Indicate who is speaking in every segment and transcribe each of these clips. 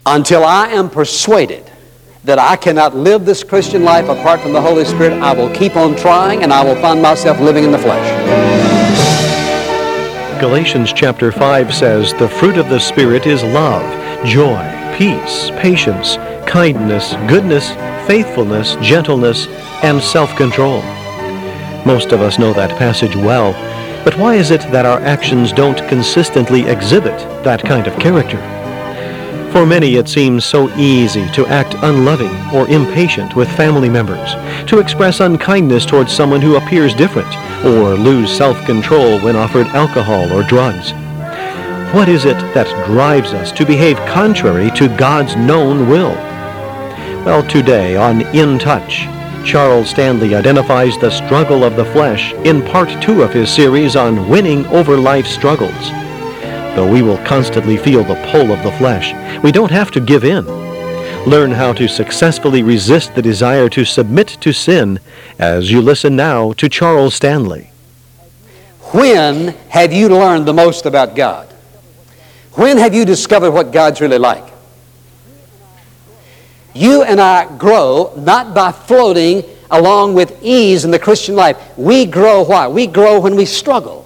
Speaker 1: Until I am persuaded that I cannot live this Christian life apart from the Holy Spirit, I will keep on trying, and I will find myself living in the flesh.
Speaker 2: Galatians chapter 5 says, "The fruit of the Spirit is love, joy, peace, patience, kindness, goodness, faithfulness, gentleness, and self-control." Most of us know that passage well, but why is it that our actions don't consistently exhibit that kind of character? For many, it seems so easy to act unloving or impatient with family members, to express unkindness towards someone who appears different, or lose self-control when offered alcohol or drugs. What is it that drives us to behave contrary to God's known will? Well, today on In Touch, Charles Stanley identifies the struggle of the flesh in part 2 of his series on winning over life's struggles. Though we will constantly feel the pull of the flesh, we don't have to give in. Learn how to successfully resist the desire to submit to sin as you listen now to Charles Stanley.
Speaker 1: When have you learned the most about God? When have you discovered what God's really like? You and I grow not by floating along with ease in the Christian life. We grow why? We grow when we struggle.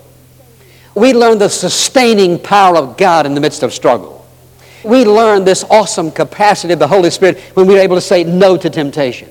Speaker 1: We learn the sustaining power of God in the midst of struggle. We learn this awesome capacity of the Holy Spirit when we're able to say no to temptation.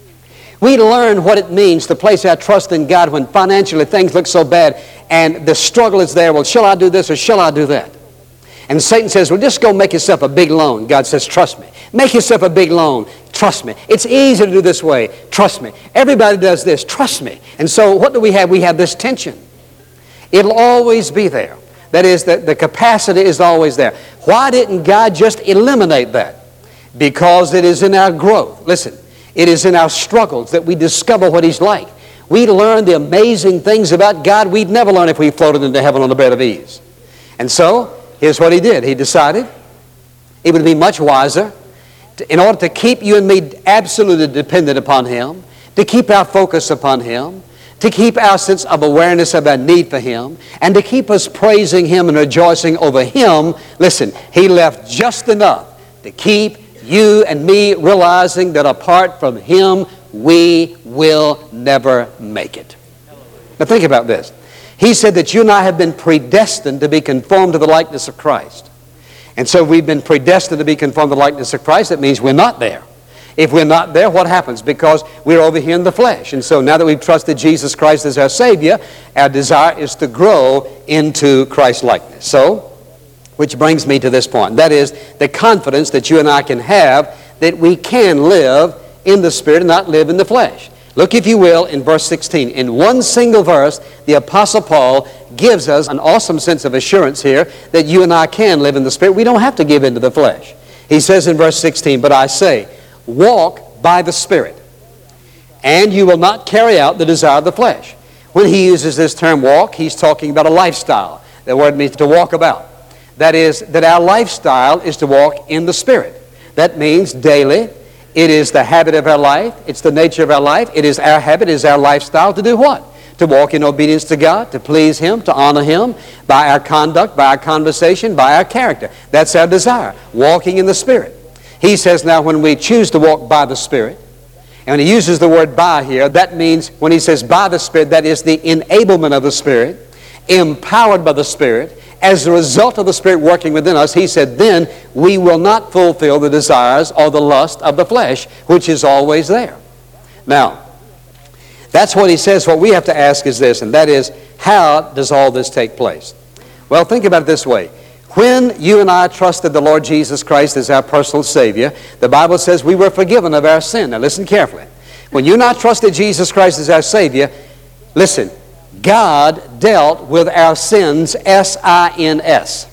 Speaker 1: We learn what it means to place our trust in God when financially things look so bad and the struggle is there. Well, shall I do this or shall I do that? And Satan says, well, just go make yourself a big loan. God says, trust me. Make yourself a big loan. Trust me. It's easy to do this way. Trust me. Everybody does this. Trust me. And so what do we have? We have this tension. It'll always be there. That is, the capacity is always there. Why didn't God just eliminate that? Because it is in our growth. Listen, it is in our struggles that we discover what He's like. We learn the amazing things about God we'd never learn if we floated into heaven on a bed of ease. And so, here's what He did. He decided it would be much wiser in order to keep you and me absolutely dependent upon Him, to keep our focus upon Him, to keep our sense of awareness of our need for Him, and to keep us praising Him and rejoicing over Him. Listen, He left just enough to keep you and me realizing that apart from Him, we will never make it. Now think about this. He said that you and I have been predestined to be conformed to the likeness of Christ. And so we've been predestined to be conformed to the likeness of Christ. That means we're not there. If we're not there, what happens? Because we're over here in the flesh. And so now that we've trusted Jesus Christ as our Savior, our desire is to grow into Christ's likeness. So, which brings me to this point. That is the confidence that you and I can have that we can live in the Spirit and not live in the flesh. Look, if you will, in verse 16. In one single verse, the Apostle Paul gives us an awesome sense of assurance here that you and I can live in the Spirit. We don't have to give in to the flesh. He says in verse 16, "But I say, walk by the Spirit, and you will not carry out the desire of the flesh." When he uses this term walk, he's talking about a lifestyle. The word means to walk about. That is, that our lifestyle is to walk in the Spirit. That means daily. It is the habit of our life. It's the nature of our life. It is our habit, it is our lifestyle to do what? To walk in obedience to God, to please Him, to honor Him by our conduct, by our conversation, by our character. That's our desire, walking in the Spirit. He says now when we choose to walk by the Spirit, and when he uses the word by here, that means when he says by the Spirit, that is the enablement of the Spirit, empowered by the Spirit. As a result of the Spirit working within us, he said, then we will not fulfill the desires or the lust of the flesh, which is always there. Now, that's what he says. What we have to ask is this, and that is, how does all this take place? Well, think about it this way. When you and I trusted the Lord Jesus Christ as our personal Savior, the Bible says we were forgiven of our sin. Now listen carefully. When you and I trusted Jesus Christ as our Savior, listen, God dealt with our sins, S-I-N-S.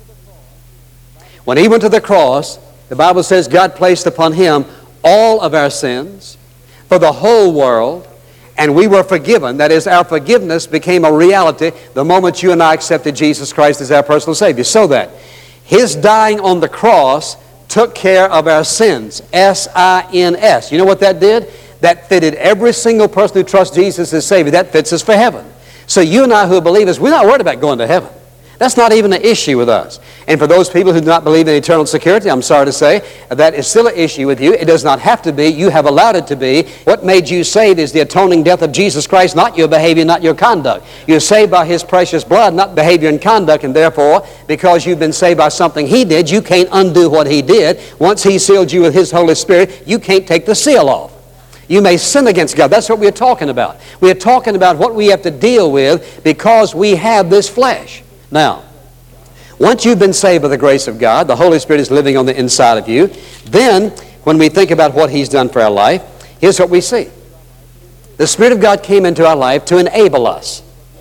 Speaker 1: When He went to the cross, the Bible says God placed upon Him all of our sins for the whole world, and we were forgiven. That is, our forgiveness became a reality the moment you and I accepted Jesus Christ as our personal Savior. So that His dying on the cross took care of our sins, S-I-N-S. You know what that did? That fitted every single person who trusts Jesus as Savior. That fits us for heaven. So you and I who are believers, we're not worried about going to heaven. That's not even an issue with us. And for those people who do not believe in eternal security, I'm sorry to say, that is still an issue with you. It does not have to be. You have allowed it to be. What made you saved is the atoning death of Jesus Christ, not your behavior, not your conduct. You're saved by His precious blood, not behavior and conduct, and therefore, because you've been saved by something He did, you can't undo what He did. Once He sealed you with His Holy Spirit, you can't take the seal off. You may sin against God. That's what we're talking about. We're talking about what we have to deal with because we have this flesh. Now, once you've been saved by the grace of God, the Holy Spirit is living on the inside of you, then when we think about what He's done for our life, here's what we see. The Spirit of God came into our life to enable us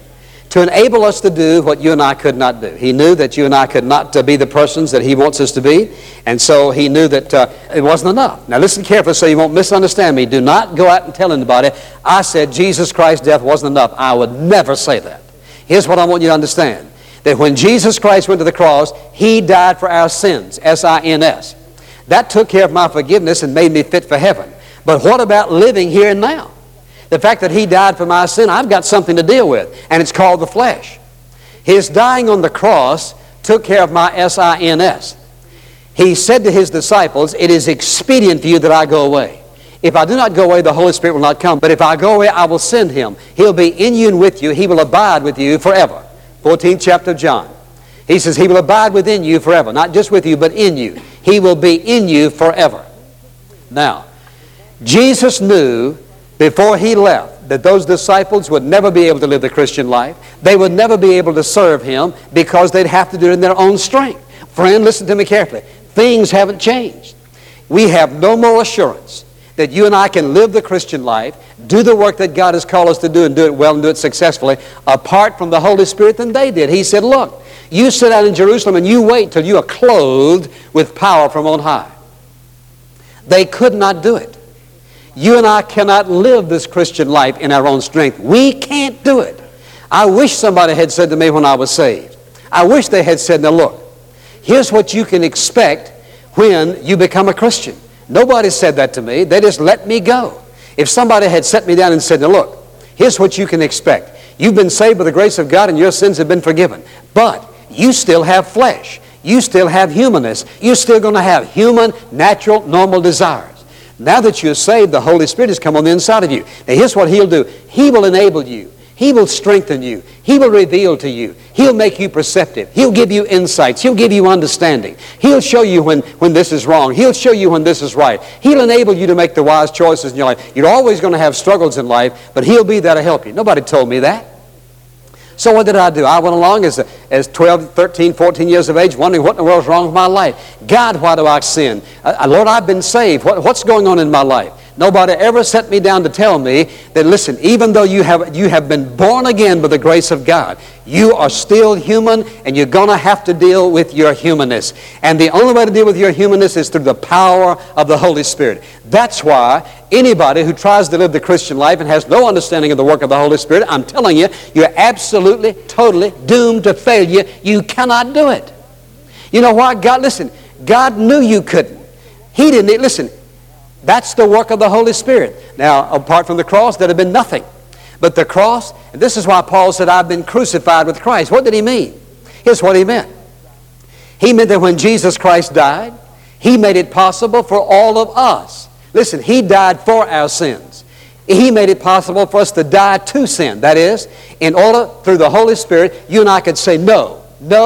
Speaker 1: to do what you and I could not do. He knew that you and I could not be the persons that He wants us to be, and so He knew that it wasn't enough. Now listen carefully so you won't misunderstand me. Do not go out and tell anybody, I said Jesus Christ's death wasn't enough. I would never say that. Here's what I want you to understand. That when Jesus Christ went to the cross, He died for our sins, S-I-N-S. That took care of my forgiveness and made me fit for heaven. But what about living here and now? The fact that He died for my sin, I've got something to deal with, and it's called the flesh. His dying on the cross took care of my S-I-N-S. He said to His disciples, it is expedient for you that I go away. If I do not go away, the Holy Spirit will not come. But if I go away, I will send Him. He'll be in you and with you. He will abide with you forever. 14th chapter of John. He says He will abide within you forever. Not just with you, but in you. He will be in you forever. Now, Jesus knew before He left that those disciples would never be able to live the Christian life. They would never be able to serve Him because they'd have to do it in their own strength. Friend, listen to me carefully. Things haven't changed. We have no more assurance that you and I can live the Christian life, do the work that God has called us to do and do it well and do it successfully apart from the Holy Spirit than they did. He said, look, you sit out in Jerusalem and you wait till you are clothed with power from on high. They could not do it. You and I cannot live this Christian life in our own strength. We can't do it. I wish somebody had said to me when I was saved, I wish they had said, now look, here's what you can expect when you become a Christian. Nobody said that to me. They just let me go. If somebody had set me down and said, now look, here's what you can expect. You've been saved by the grace of God and your sins have been forgiven. But you still have flesh. You still have humanness. You're still going to have human, natural, normal desires. Now that you're saved, the Holy Spirit has come on the inside of you. Now here's what He'll do. He will enable you. He will strengthen you. He will reveal to you. He'll make you perceptive. He'll give you insights. He'll give you understanding. He'll show you when this is wrong. He'll show you when this is right. He'll enable you to make the wise choices in your life. You're always going to have struggles in life, but He'll be there to help you. Nobody told me that. So what did I do? I went along as 12, 13, 14 years of age wondering what in the world's wrong with my life. God, why do I sin? Lord, I've been saved. What's going on in my life? Nobody ever set me down to tell me that, listen, even though you have been born again by the grace of God, you are still human and you're going to have to deal with your humanness. And the only way to deal with your humanness is through the power of the Holy Spirit. That's why anybody who tries to live the Christian life and has no understanding of the work of the Holy Spirit, I'm telling you, you're absolutely, totally doomed to failure. You cannot do it. You know why? God knew you couldn't. He didn't. Listen, that's the work of the Holy Spirit. Now, apart from the cross, there'd have been nothing. But the cross, and this is why Paul said, I've been crucified with Christ. What did he mean? Here's what he meant. He meant that when Jesus Christ died, He made it possible for all of us. Listen, He died for our sins. He made it possible for us to die to sin. That is, in order, through the Holy Spirit, you and I could say no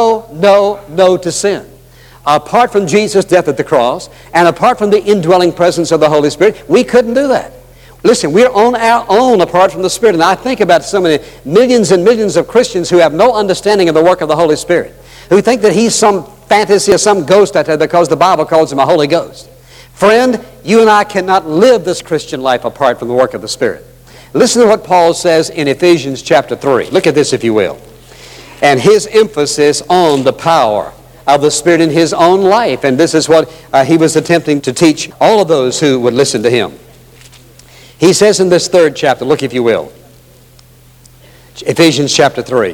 Speaker 1: to sin. Apart from Jesus' death at the cross, and apart from the indwelling presence of the Holy Spirit, we couldn't do that. Listen, we're on our own apart from the Spirit. And I think about so many millions and millions of Christians who have no understanding of the work of the Holy Spirit, who think that He's some fantasy or some ghost out there because the Bible calls Him a Holy Ghost. Friend, you and I cannot live this Christian life apart from the work of the Spirit. Listen to what Paul says in Ephesians chapter 3. Look at this, if you will. And his emphasis on the power of the Spirit in his own life. And this is what he was attempting to teach all of those who would listen to him. He says in this third chapter, look if you will, Ephesians chapter 3,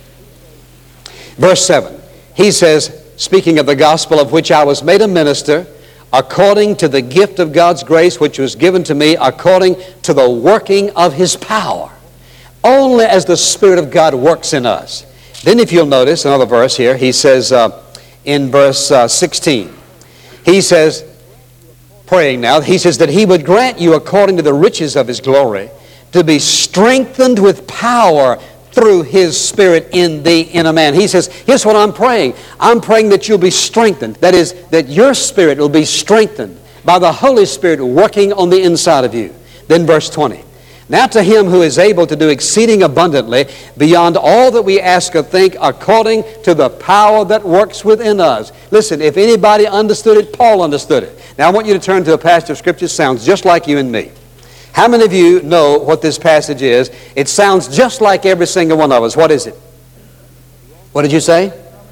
Speaker 1: verse 7. He says, speaking of the gospel of which I was made a minister, according to the gift of God's grace which was given to me, according to the working of His power. Only as the Spirit of God works in us Then if you'll notice another verse here, he says in verse 16, he says, praying now, he says that he would grant you according to the riches of his glory to be strengthened with power through his Spirit in the inner man. He says, here's what I'm praying. I'm praying that you'll be strengthened. That is, that your spirit will be strengthened by the Holy Spirit working on the inside of you. Then verse 20. Now to him who is able to do exceeding abundantly beyond all that we ask or think according to the power that works within us. Listen, if anybody understood it, Paul understood it. Now I want you to turn to a passage of Scripture that sounds just like you and me. How many of you know what this passage is? It sounds just like every single one of us. What is it? What did you say?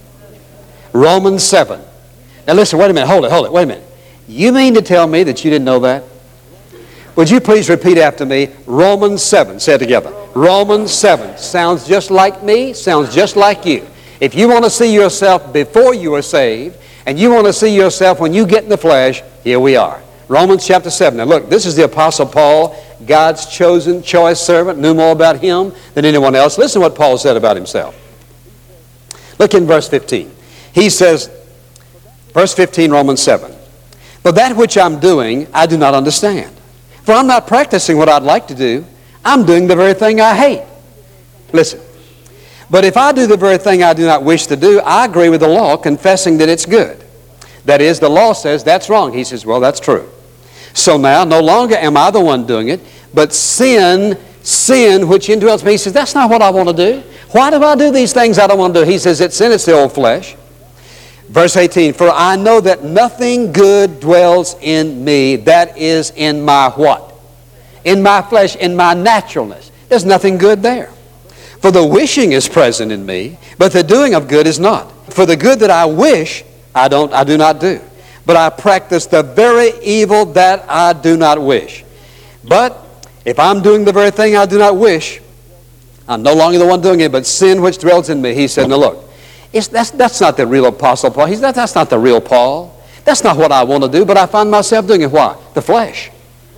Speaker 1: Romans 7. Now listen, wait a minute, hold it, wait a minute. You mean to tell me that you didn't know that? Would you please repeat after me? Romans 7. Say it together. Romans 7. Sounds just like me, sounds just like you. If you want to see yourself before you are saved, and you want to see yourself when you get in the flesh, here we are. Romans chapter 7. Now look, this is the Apostle Paul, God's chosen, choice servant, knew more about him than anyone else. Listen to what Paul said about himself. Look in verse 15. He says, verse 15, Romans 7. But that which I'm doing, I do not understand. For I'm not practicing what I'd like to do. I'm doing the very thing I hate. Listen. But if I do the very thing I do not wish to do, I agree with the law, confessing that it's good. That is, the law says that's wrong. He says, well, that's true. So now, no longer am I the one doing it, but sin which indwells me. He says, that's not what I want to do. Why do I do these things I don't want to do? He says, it's sin, it's the old flesh. Verse 18, for I know that nothing good dwells in me, that is in my what? In my flesh, in my naturalness. There's nothing good there. For the wishing is present in me, but the doing of good is not. For the good that I wish, I do not do. But I practice the very evil that I do not wish. But if I'm doing the very thing I do not wish, I'm no longer the one doing it, but sin which dwells in me. He said, now look, that's not the real Apostle Paul. That's not the real Paul. That's not what I want to do, but I find myself doing it. Why? The flesh.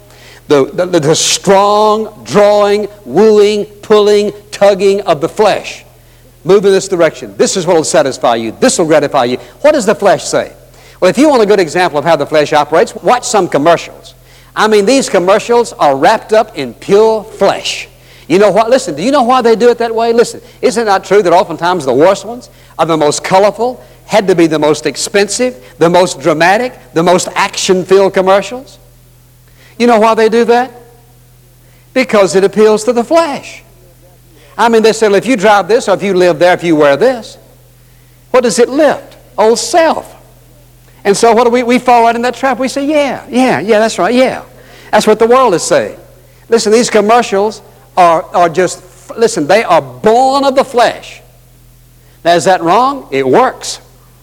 Speaker 1: The strong drawing, wooing, pulling, tugging of the flesh. Move in this direction. This is what will satisfy you. This will gratify you. What does the flesh say? Well, if you want a good example of how the flesh operates, watch some commercials. I mean, these commercials are wrapped up in pure flesh. You know what? Listen, do you know why they do it that way? Listen, isn't it not true that oftentimes the worst ones are the most colorful, had to be the most expensive, the most dramatic, the most action-filled commercials? You know why they do that? Because it appeals to the flesh. I mean, they say, well, if you drive this, or if you live there, if you wear this, what does it lift? Old self. And so what do we fall right in that trap. We say, yeah, that's right, yeah. That's what the world is saying. Listen, these commercials are just, listen, they are born of the flesh. Now, is that wrong? It works.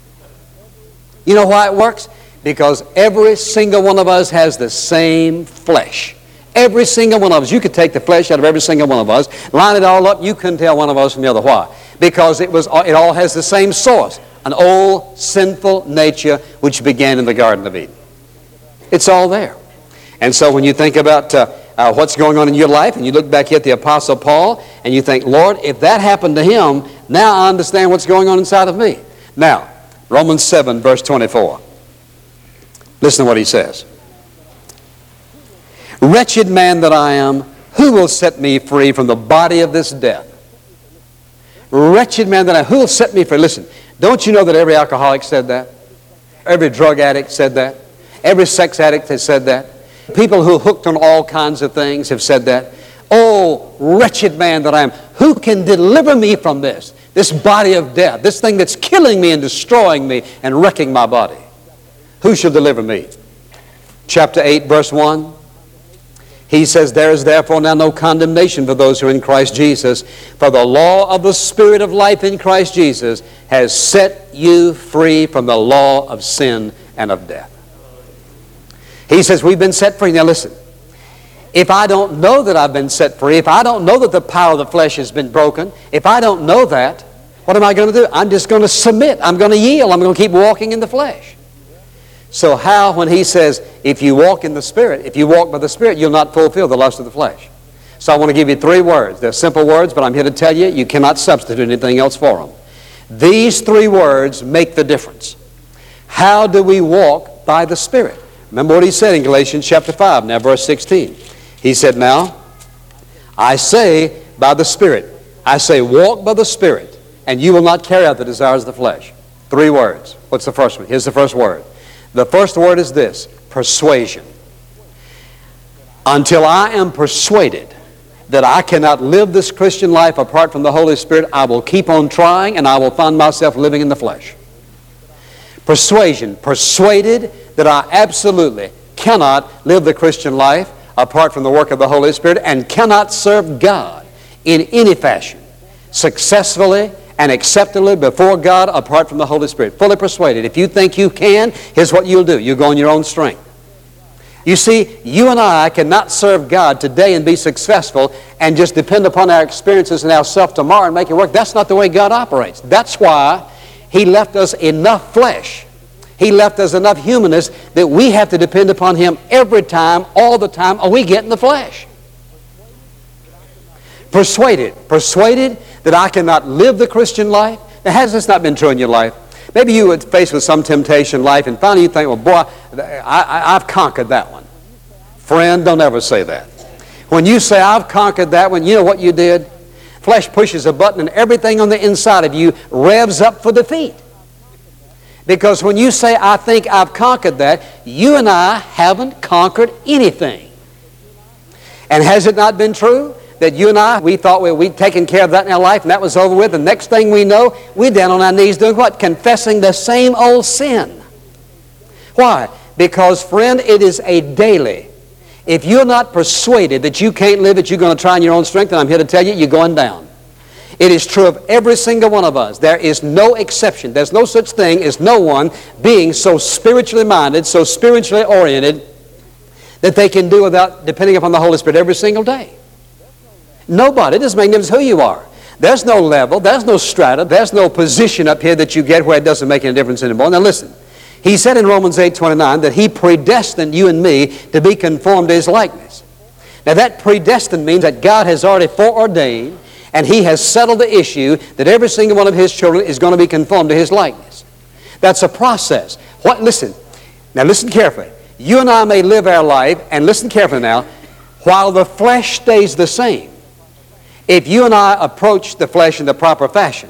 Speaker 1: You know why it works? Because every single one of us has the same flesh. Every single one of us. You could take the flesh out of every single one of us, line it all up, you couldn't tell one of us from the other. Why? Because it all has the same source, an old sinful nature which began in the Garden of Eden. It's all there. And so when you think about what's going on in your life, and you look back at the Apostle Paul, and you think, Lord, if that happened to him, now I understand what's going on inside of me. Now, Romans 7, verse 24. Listen to what he says. Wretched man that I am, who will set me free from the body of this death? Wretched man that I am, who will set me free? Listen, don't you know that every alcoholic said that? Every drug addict said that? Every sex addict has said that? People who are hooked on all kinds of things have said that. Oh, wretched man that I am, who can deliver me from this body of death, this thing that's killing me and destroying me and wrecking my body? Who shall deliver me? Chapter 8, verse 1. He says, there is therefore now no condemnation for those who are in Christ Jesus, for the law of the Spirit of life in Christ Jesus has set you free from the law of sin and of death. He says we've been set free. Now listen, if I don't know that I've been set free, if I don't know that the power of the flesh has been broken, if I don't know that, what am I going to do? I'm just going to submit. I'm going to yield. I'm going to keep walking in the flesh. So how, when he says, if you walk in the Spirit, if you walk by the Spirit, you'll not fulfill the lust of the flesh. So I want to give you 3 words. They're simple words, but I'm here to tell you, you cannot substitute anything else for them. These 3 words make the difference. How do we walk by the Spirit? Remember what he said in Galatians chapter 5, now verse 16. He said, now, I say by the Spirit. I say, walk by the Spirit, and you will not carry out the desires of the flesh. 3 words. What's the first one? Here's the first word. The first word is this, persuasion. Until I am persuaded that I cannot live this Christian life apart from the Holy Spirit, I will keep on trying and I will find myself living in the flesh. Persuasion. Persuaded that I absolutely cannot live the Christian life apart from the work of the Holy Spirit and cannot serve God in any fashion successfully and acceptably before God apart from the Holy Spirit. Fully persuaded. If you think you can, here's what you'll do. You'll go on your own strength. You see, you and I cannot serve God today and be successful and just depend upon our experiences and ourselves tomorrow and make it work. That's not the way God operates. That's why He left us enough flesh. He left us enough humanness that we have to depend upon Him every time, all the time, or we get in the flesh. Persuaded that I cannot live the Christian life. Now, has this not been true in your life? Maybe you were faced with some temptation in life and finally you think, well, boy, I've conquered that one. Friend, don't ever say that. When you say, I've conquered that one, you know what you did? Flesh pushes a button and everything on the inside of you revs up for defeat. Because when you say, I think I've conquered that, you and I haven't conquered anything. And has it not been true that you and I, we thought we'd taken care of that in our life and that was over with. The next thing we know, we're down on our knees doing what? Confessing the same old sin. Why? Because, friend, it is a daily. If you're not persuaded that you can't live it, you're going to try in your own strength, and I'm here to tell you, you're going down. It is true of every single one of us. There is no exception. There's no such thing as no one being so spiritually minded, so spiritually oriented, that they can do without depending upon the Holy Spirit every single day. Nobody. It doesn't make no difference who you are. There's no level, there's no strata, there's no position up here that you get where it doesn't make any difference anymore. Now listen, he said in Romans 8:29 that He predestined you and me to be conformed to His likeness. Now that predestined means that God has already foreordained and He has settled the issue that every single one of His children is going to be conformed to His likeness. That's a process. Listen carefully. You and I may live our life, and listen carefully now, while the flesh stays the same. If you and I approach the flesh in the proper fashion,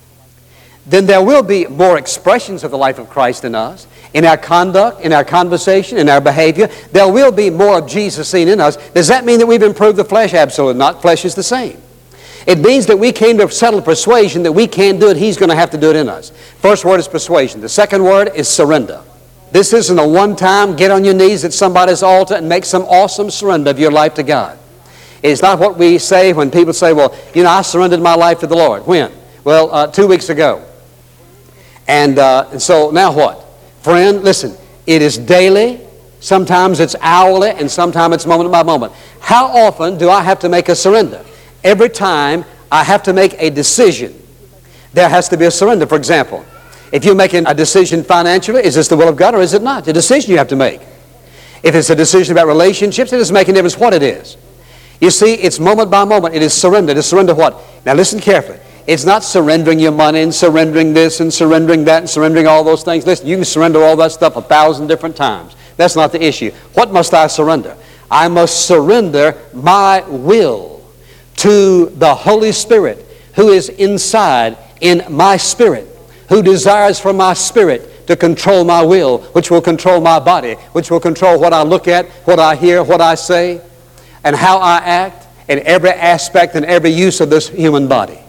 Speaker 1: then there will be more expressions of the life of Christ in us, in our conduct, in our conversation, in our behavior. There will be more of Jesus seen in us. Does that mean that we've improved the flesh? Absolutely not. Flesh is the same. It means that we came to settle persuasion that we can't do it. He's going to have to do it in us. First word is persuasion. The second word is surrender. This isn't a one-time get on your knees at somebody's altar and make some awesome surrender of your life to God. It's not what we say when people say, well, you know, I surrendered my life to the Lord. When? Well, 2 weeks ago. And so now what? Friend, listen, it is daily, sometimes it's hourly, and sometimes it's moment by moment. How often do I have to make a surrender? Every time I have to make a decision, there has to be a surrender. For example, if you're making a decision financially, is this the will of God or is it not? The decision you have to make. If it's a decision about relationships, it doesn't make any difference what it is. You see, it's moment by moment. It is surrender. To surrender what? Now listen carefully. It's not surrendering your money and surrendering this and surrendering that and surrendering all those things. Listen, you can surrender all that stuff 1,000 different times. That's not the issue. What must I surrender? I must surrender my will to the Holy Spirit who is inside in my spirit, who desires for my spirit to control my will, which will control my body, which will control what I look at, what I hear, what I say, and how I act in every aspect and every use of this human body.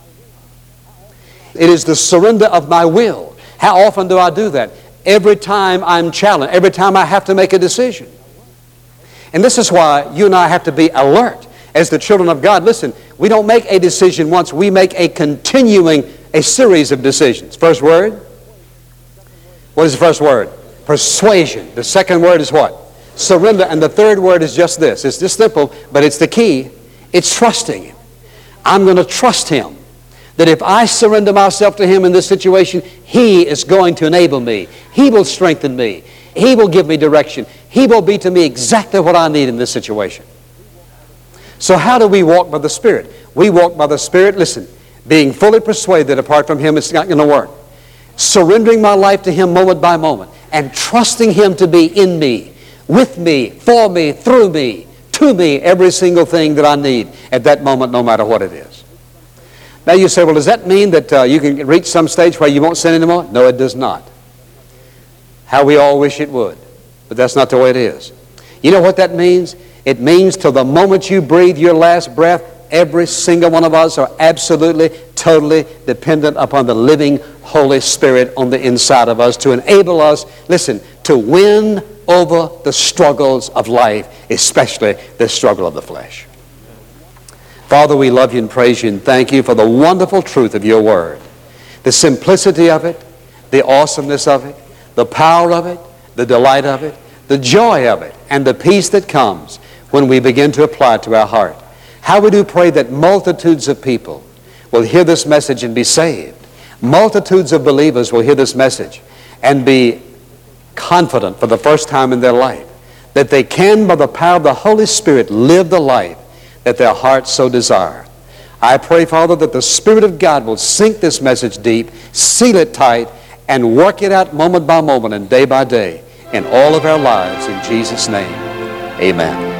Speaker 1: It is the surrender of my will. How often do I do that? Every time I'm challenged, every time I have to make a decision. And this is why you and I have to be alert as the children of God. Listen, we don't make a decision once, we make a series of decisions. First word? What is the first word? Persuasion. The second word is what? Surrender. And the third word is just this. It's just simple, but it's the key. It's trusting Him. I'm going to trust Him. That if I surrender myself to Him in this situation, He is going to enable me. He will strengthen me. He will give me direction. He will be to me exactly what I need in this situation. So how do we walk by the Spirit? We walk by the Spirit, listen, being fully persuaded that apart from Him it's not going to work. Surrendering my life to Him moment by moment and trusting Him to be in me, with me, for me, through me, to me, every single thing that I need at that moment, no matter what it is. Now you say, well, does that mean that you can reach some stage where you won't sin anymore? No, it does not. How we all wish it would, but that's not the way it is. You know what that means? It means till the moment you breathe your last breath, every single one of us are absolutely, totally dependent upon the living Holy Spirit on the inside of us to enable us, listen, to win over the struggles of life, especially the struggle of the flesh. Father, we love you and praise you and thank you for the wonderful truth of your word, the simplicity of it, the awesomeness of it, the power of it, the delight of it, the joy of it, and the peace that comes when we begin to apply it to our heart. How we do pray that multitudes of people will hear this message and be saved. Multitudes of believers will hear this message and be confident for the first time in their life that they can, by the power of the Holy Spirit, live the life that their hearts so desire. I pray, Father, that the Spirit of God will sink this message deep, seal it tight, and work it out moment by moment and day by day in all of our lives. In Jesus' name, amen.